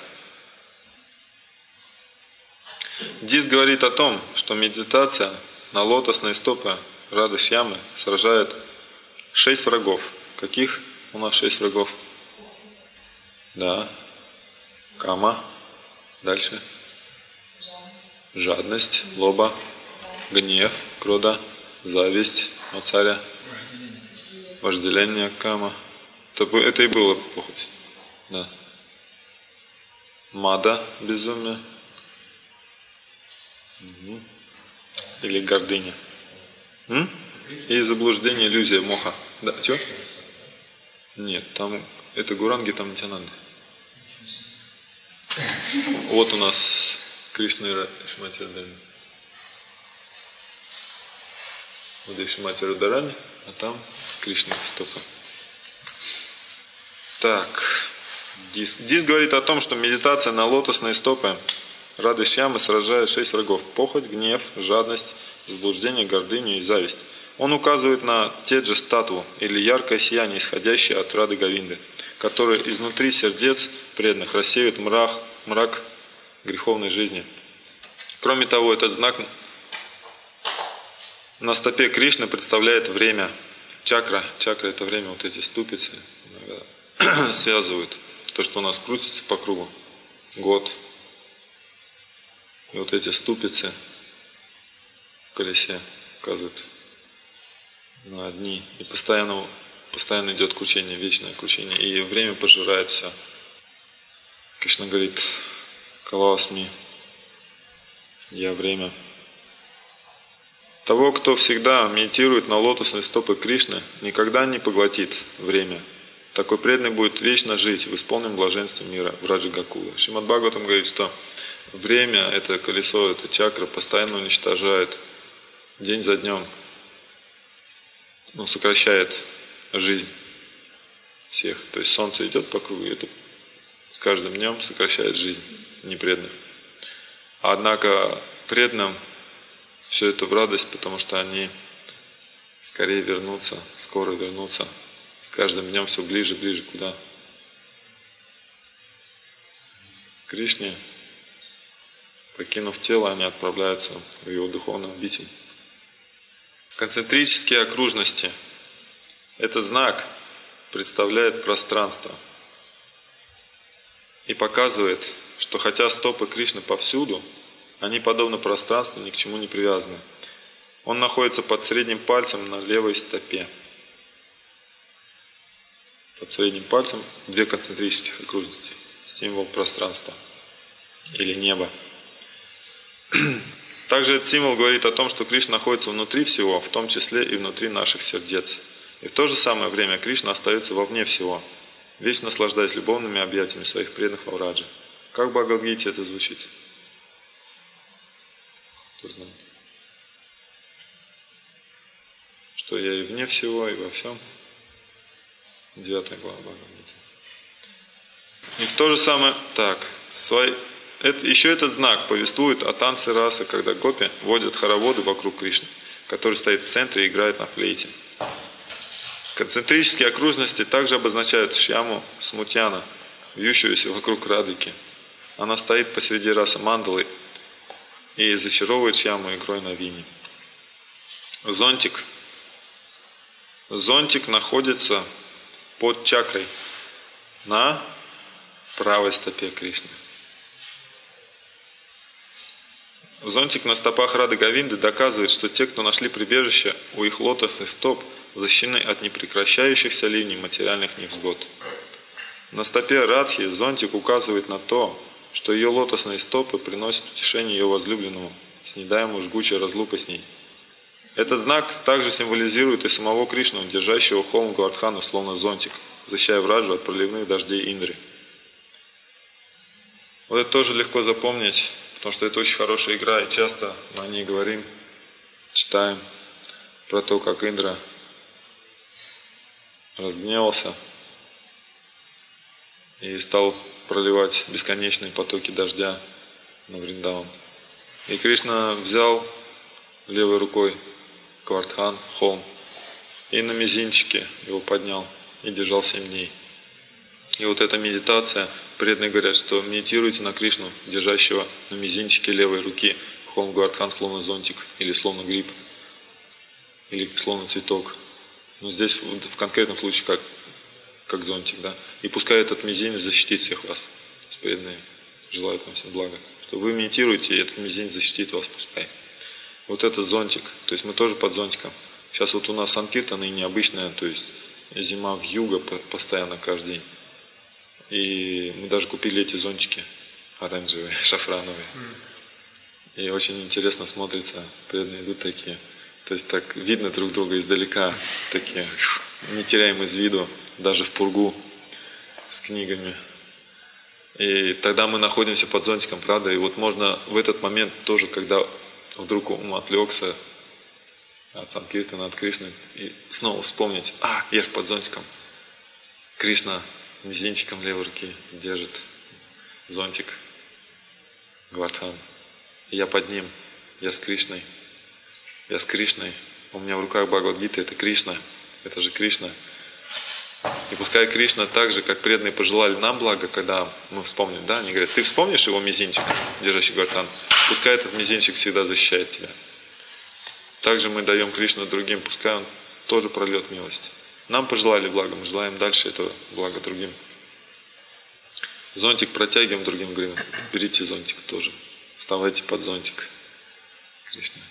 Диск говорит о том, что медитация на лотосные стопы Рады Шьямы сражает 6 врагов. Каких у нас 6 врагов? Да. Кама. Дальше. Жадность, лоба, гнев, крода, зависть, мацаря, вожделение, кама. Это и было похоть. Да. Мада, безумие. Или гордыня. И заблуждение, иллюзия, моха. Да, чего? Нет, там это гуранги, там нитянанды. Вот у нас Кришна и Шримати Радхарани. Вот здесь Шримати Радхарани, а там Кришна стопа. Так. Диск говорит о том, что медитация на лотосные стопы Рады Шьямы сражает 6 врагов. Похоть, гнев, жадность, заблуждение, гордыню и зависть. Он указывает на теджас-татву, или яркое сияние, исходящее от Рады Говинды, которое изнутри сердец преданных рассеивает мрак греховной жизни. Кроме того, этот знак на стопе Кришны представляет время. Чакра это время, вот эти ступицы связывают то, что у нас крутится по кругу. Год. И вот эти ступицы в колесе указывают на дни. И постоянно идет кручение, вечное кручение. И время пожирает все. Кришна говорит: Каласми, я время. Того, кто всегда медитирует на лотосные стопы Кришны, никогда не поглотит время. Такой преданный будет вечно жить в исполненном блаженстве мира в Раджа Гокула. Шримад Бхагаватам говорит, что время, это колесо, это чакра, постоянно уничтожает день за днем, сокращает жизнь всех. То есть солнце идет по кругу, и это с каждым днем сокращает жизнь непреданных. Однако преданным все это в радость, потому что они скорее вернутся, скоро вернутся. С каждым днем все ближе, ближе куда? К Кришне. Покинув тело, они отправляются в его духовную обитель. Концентрические окружности. Этот знак представляет пространство и показывает, что хотя стопы Кришны повсюду, они, подобно пространству, ни к чему не привязаны. Он находится под средним пальцем на левой стопе. Под средним пальцем две концентрических окружности. Символ пространства или неба. Также этот символ говорит о том, что Кришна находится внутри всего, в том числе и внутри наших сердец. И в то же самое время Кришна остается вовне всего, вечно наслаждаясь любовными объятиями своих преданных во Враджа. Как в Бхагавад-гите это звучит? Кто знает? Что я и вне всего, и во всем. 9 глава Бхагавад-гиты. И в то же самое, еще этот знак повествует о танце расы, когда гопи водят хороводы вокруг Кришны, который стоит в центре и играет на флейте. Концентрические окружности также обозначают Шьяму Смутьяна, вьющуюся вокруг Радхики. Она стоит посреди расы мандалы и зачаровывает Шьяму игрой на вине. Зонтик. Зонтик находится под чакрой на правой стопе Кришны. Зонтик на стопах Рады Говинды доказывает, что те, кто нашли прибежище у их лотосных стоп, защищены от непрекращающихся ливней материальных невзгод. На стопе Радхи зонтик указывает на то, что ее лотосные стопы приносят утешение ее возлюбленному, снедаемому жгучей разлукой с ней. Этот знак также символизирует и самого Кришну, держащего холм Гавардхану словно зонтик, защищая Враджу от проливных дождей Индры. Вот это тоже легко запомнить, потому что это очень хорошая игра, и часто мы о ней говорим, читаем про то, как Индра разгневался и стал проливать бесконечные потоки дождя на Вриндаван. И Кришна взял левой рукой Гавардхан, холм, и на мизинчике его поднял и держал 7 дней. И вот эта медитация, преданные говорят, что медитируйте на Кришну, держащего на мизинчике левой руки холм Гавардхан словно зонтик, или словно гриб, или словно цветок. Но здесь в конкретном случае как зонтик, да. И пускай этот мизинец защитит всех вас. То есть преданные желают вам всем блага. Что вы медитируете, и этот мизинец защитит вас, пускай. Вот этот зонтик, то есть мы тоже под зонтиком. Сейчас вот у нас санкиртаны необычная, то есть зима вьюга постоянно каждый день. И мы даже купили эти зонтики оранжевые, шафрановые. И очень интересно смотрится, преданные идут такие. То есть так видно друг друга издалека, такие, не теряем из виду, даже в пургу с книгами. И тогда мы находимся под зонтиком, правда? И вот можно в этот момент тоже, когда вдруг ум отвлекся от Санкиртана, от Кришны, и снова вспомнить, я же под зонтиком. Кришна мизинчиком левой руки держит зонтик Гавардхан. И я под ним, я с Кришной. Я с Кришной. У меня в руках Бхагавад-гита, это Кришна. Это же Кришна. И пускай Кришна так же, как преданные пожелали нам блага, когда мы вспомним, да, они говорят, ты вспомнишь его мизинчик, держащий Гавардхан? Пускай этот мизинчик всегда защищает тебя. Также мы даем Кришну другим, пускай он тоже прольет милость. Нам пожелали блага, мы желаем дальше этого блага другим. Зонтик протягиваем другим, говорим, берите зонтик тоже. Вставайте под зонтик Кришны.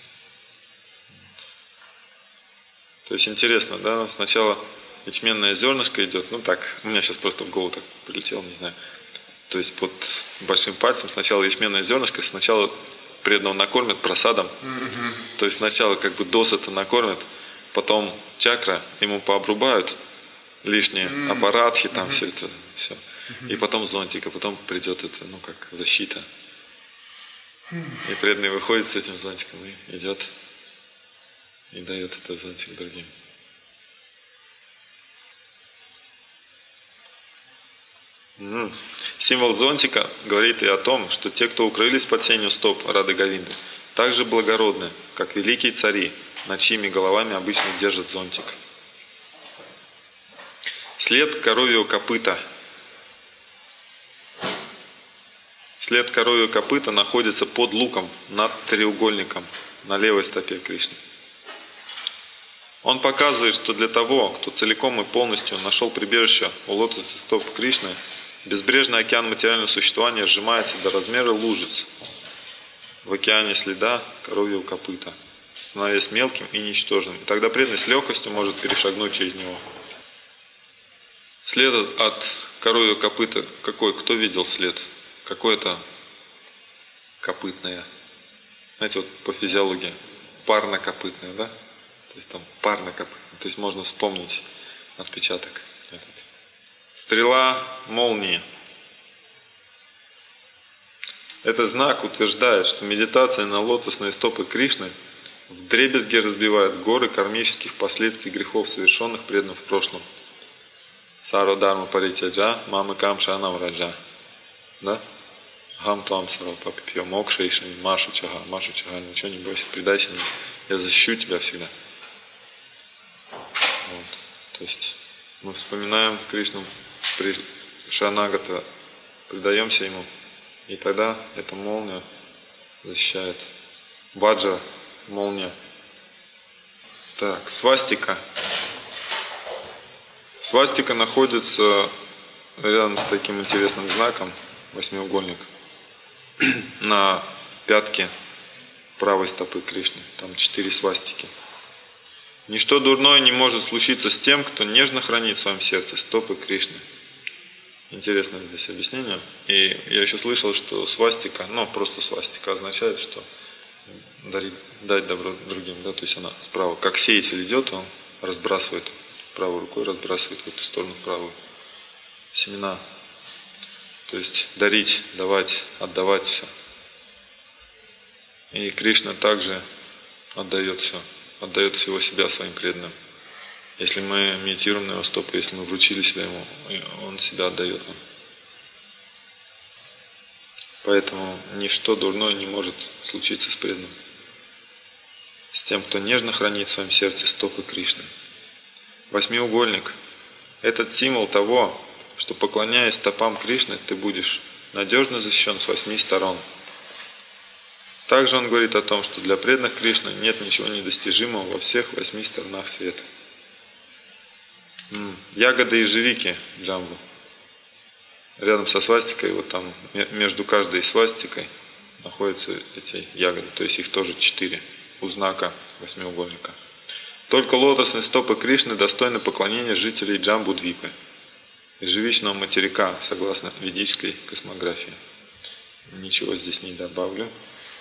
То есть интересно, да, сначала ячменное зернышко идет, у меня сейчас просто в голову так прилетело, не знаю. То есть под большим пальцем сначала ячменное зернышко, сначала преданного накормят просадом. То есть сначала как бы досыта накормят, потом чакра ему пообрубают лишние аппаратхи, там все это, все. И потом зонтик, а потом придет это, ну как защита. И преданный выходит с этим зонтиком и идет и дает этот зонтик другим. Символ зонтика говорит и о том, что те, кто укрылись под сенью стоп Рады Говинды, также благородны, как великие цари, над чьими головами обычно держат зонтик. След коровьего копыта. След коровьего копыта находится под луком над треугольником на левой стопе Кришны. Он показывает, что для того, кто целиком и полностью нашел прибежище у лотоса стоп Кришны, безбрежный океан материального существования сжимается до размера лужиц в океане следа коровьего копыта, становясь мелким и ничтожным. И тогда преданный с легкостью может перешагнуть через него. След от коровьего копыта какой? Кто видел след? Какое это копытное? Знаете, вот по физиологии парнокопытное, да? То есть там парнокопытное. То есть можно вспомнить отпечаток этот. Стрела молнии. Этот знак утверждает, что медитация на лотосные стопы Кришны вдребезги разбивает горы кармических последствий грехов, совершенных преданным в прошлом. Саро дарма паритяджа, мамы камша анавраджа. Да? Хам твам саро папипьё мокшейшин, машу чага, ничего не бойся, предайся мне, я защищу тебя всегда. Вот. То есть мы вспоминаем Кришну при Шранагата, предаемся ему, и тогда эта молния защищает. Ваджра, молния. Так, свастика. Свастика находится рядом с таким интересным знаком, восьмиугольник, на пятке правой стопы Кришны. Там 4 свастики. Ничто дурное не может случиться с тем, кто нежно хранит в своем сердце стопы Кришны. Интересное здесь объяснение. И я еще слышал, что свастика, просто свастика означает, что дать добро другим. Да? То есть она справа, как сеятель идет, он разбрасывает правой рукой, разбрасывает в эту сторону правую семена. То есть дарить, давать, отдавать все. И Кришна также отдает все. Отдает всего себя своим преданным. Если мы медитируем на его стопы, если мы вручили себя ему, он себя отдает нам. Поэтому ничто дурное не может случиться с преданным. С тем, кто нежно хранит в своем сердце стопы Кришны. Восьмиугольник – этот символ того, что, поклоняясь стопам Кришны, ты будешь надежно защищен с 8 сторон. Также он говорит о том, что для преданных Кришны нет ничего недостижимого во всех 8 сторонах света. Ягоды ежевики джамбу. Рядом со свастикой, вот там между каждой свастикой находятся эти ягоды, то есть их тоже 4 у знака восьмиугольника. Только лотосные стопы Кришны достойны поклонения жителей Джамбу-двипы, ежевичного материка, согласно ведической космографии. Ничего здесь не добавлю.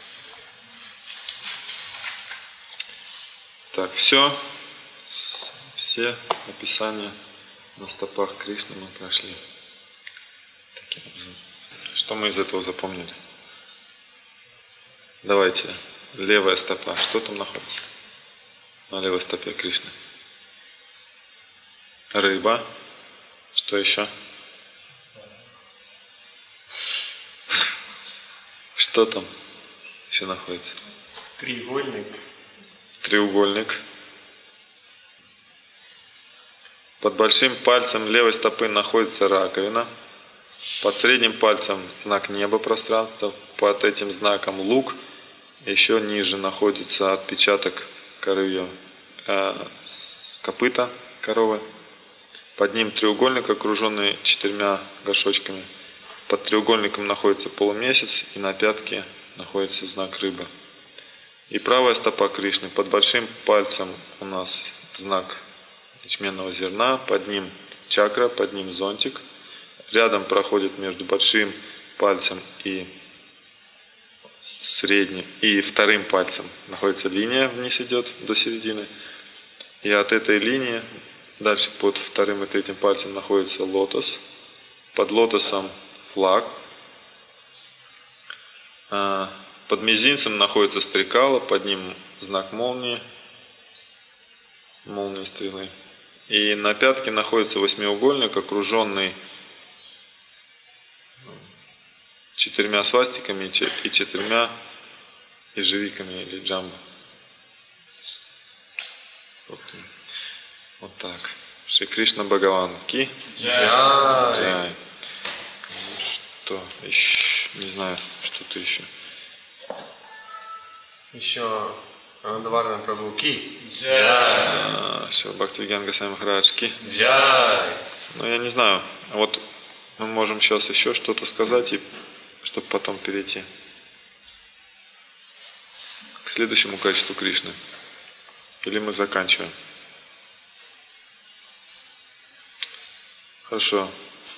Так, все описания на стопах Кришны мы прошли. Таким образом. Что мы из этого запомнили? Давайте, левая стопа, что там находится? На левой стопе Кришны. Рыба. Что еще? Что там еще находится? Треугольник. Треугольник. Под большим пальцем левой стопы находится раковина. Под средним пальцем знак неба, пространства. Под этим знаком лук. Еще ниже находится отпечаток коровьего копыта коровы. Под ним треугольник, окруженный 4 горшочками. Под треугольником находится полумесяц, и на пятке находится знак рыбы. И правая стопа Кришны. Под большим пальцем у нас знак ячменного зерна, под ним чакра, под ним зонтик. рядом проходит между большим пальцем и средним и вторым пальцем находится линия, вниз идет до середины. И от этой линии дальше под вторым и третьим пальцем находится лотос. Под лотосом флаг. Под мизинцем находится стрекала, под ним знак молнии, молнии стрелы. И на пятке находится восьмиугольник, окруженный 4 свастиками и 4 ежевиками или джамбо. Вот так. Шри Кришна Бхагаван Ки. Джай. Что еще? Не знаю, что-то еще. Еще Анандавардхана Прабху Ки. Шрила Бхактивинода Госвами Махарадж Ки. Джай. Ну, я не знаю. Вот мы можем сейчас еще что-то сказать, и чтобы потом перейти к следующему качеству Кришны. Или мы заканчиваем? Хорошо.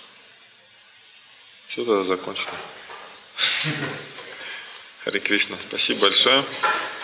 Все, тогда закончили. Харе Кришна. Спасибо большое.